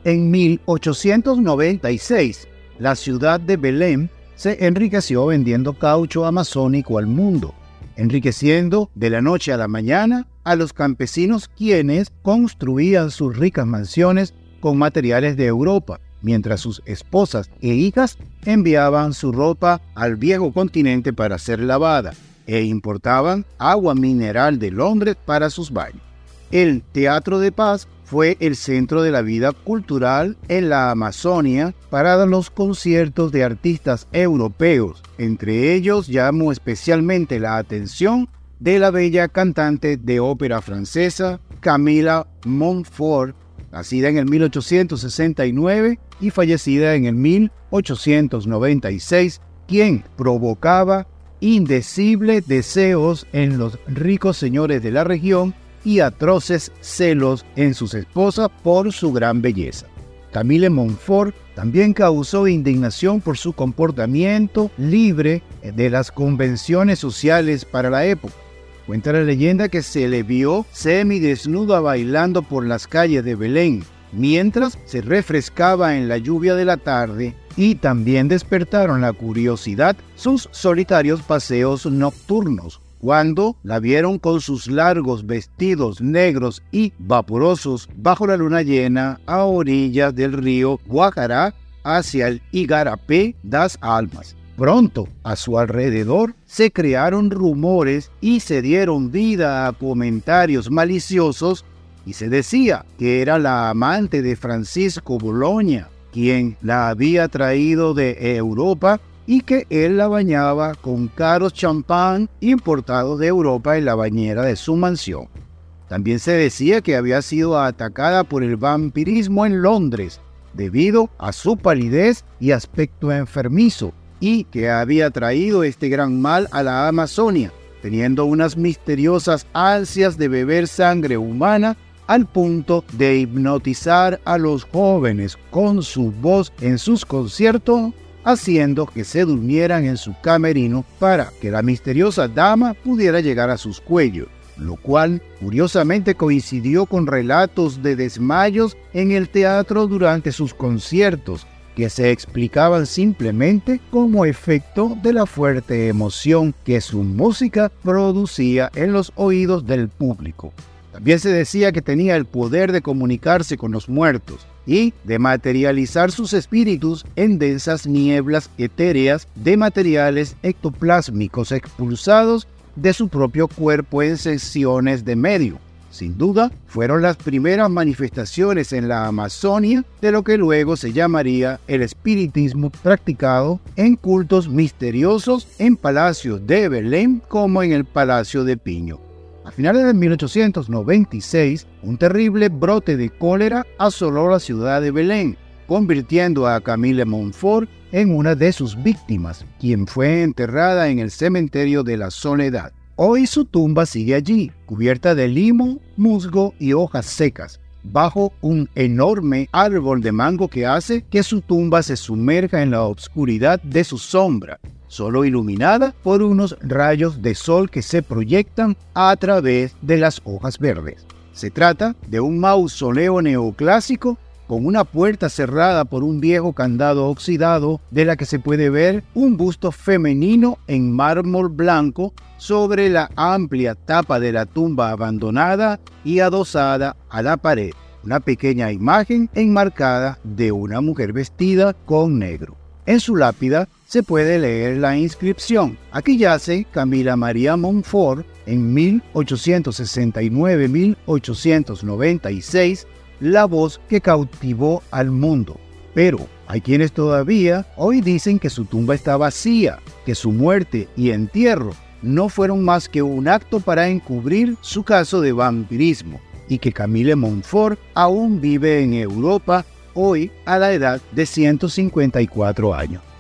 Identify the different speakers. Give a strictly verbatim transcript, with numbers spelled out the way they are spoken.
Speaker 1: En mil ochocientos noventa y seis, la ciudad de Belém se enriqueció vendiendo caucho amazónico al mundo, enriqueciendo de la noche a la mañana a los campesinos quienes construían sus ricas mansiones con materiales de Europa, mientras sus esposas e hijas enviaban su ropa al viejo continente para ser lavada e importaban agua mineral de Londres para sus baños. El Teatro de Paz fue el centro de la vida cultural en la Amazonia para los conciertos de artistas europeos. Entre ellos llamó especialmente la atención de la bella cantante de ópera francesa Camila Montfort, nacida en el mil ochocientos sesenta y nueve y fallecida en el mil ochocientos noventa y seis, quien provocaba indecibles deseos en los ricos señores de la región y atroces celos en sus esposas por su gran belleza. Camille Montfort también causó indignación por su comportamiento libre de las convenciones sociales para la época. Cuenta la leyenda que se le vio semidesnuda bailando por las calles de Belén, mientras se refrescaba en la lluvia de la tarde, y también despertaron la curiosidad sus solitarios paseos nocturnos, cuando la vieron con sus largos vestidos negros y vaporosos bajo la luna llena a orillas del río Guajará hacia el Igarapé das Almas. Pronto, a su alrededor, se crearon rumores y se dieron vida a comentarios maliciosos, y se decía que era la amante de Francisco Bologna, quien la había traído de Europa y que él la bañaba con caros champán importados de Europa en la bañera de su mansión. También se decía que había sido atacada por el vampirismo en Londres debido a su palidez y aspecto enfermizo, y que había traído este gran mal a la Amazonia, teniendo unas misteriosas ansias de beber sangre humana al punto de hipnotizar a los jóvenes con su voz en sus conciertos, haciendo que se durmieran en su camerino para que la misteriosa dama pudiera llegar a sus cuellos, lo cual curiosamente coincidió con relatos de desmayos en el teatro durante sus conciertos, que se explicaban simplemente como efecto de la fuerte emoción que su música producía en los oídos del público. También se decía que tenía el poder de comunicarse con los muertos y de materializar sus espíritus en densas nieblas etéreas de materiales ectoplásmicos expulsados de su propio cuerpo en sesiones de medio. Sin duda, fueron las primeras manifestaciones en la Amazonia de lo que luego se llamaría el espiritismo, practicado en cultos misteriosos en palacios de Belém como en el Palacio de Piño. A finales de mil ochocientos noventa y seis, un terrible brote de cólera asoló la ciudad de Belém, convirtiendo a Camille Montfort en una de sus víctimas, quien fue enterrada en el cementerio de la Soledad. Hoy su tumba sigue allí, cubierta de limo, musgo y hojas secas, bajo un enorme árbol de mango que hace que su tumba se sumerja en la oscuridad de su sombra, solo iluminada por unos rayos de sol que se proyectan a través de las hojas verdes. Se trata de un mausoleo neoclásico con una puerta cerrada por un viejo candado oxidado, de la que se puede ver un busto femenino en mármol blanco sobre la amplia tapa de la tumba abandonada y adosada a la pared, una pequeña imagen enmarcada de una mujer vestida con negro. En su lápida se puede leer la inscripción: aquí yace Camila María Montfort en mil ochocientos sesenta y nueve a mil ochocientos noventa y seis, la voz que cautivó al mundo. Pero hay quienes todavía hoy dicen que su tumba está vacía, que su muerte y entierro no fueron más que un acto para encubrir su caso de vampirismo, y que Camille Montfort aún vive en Europa hoy a la edad de ciento cincuenta y cuatro años.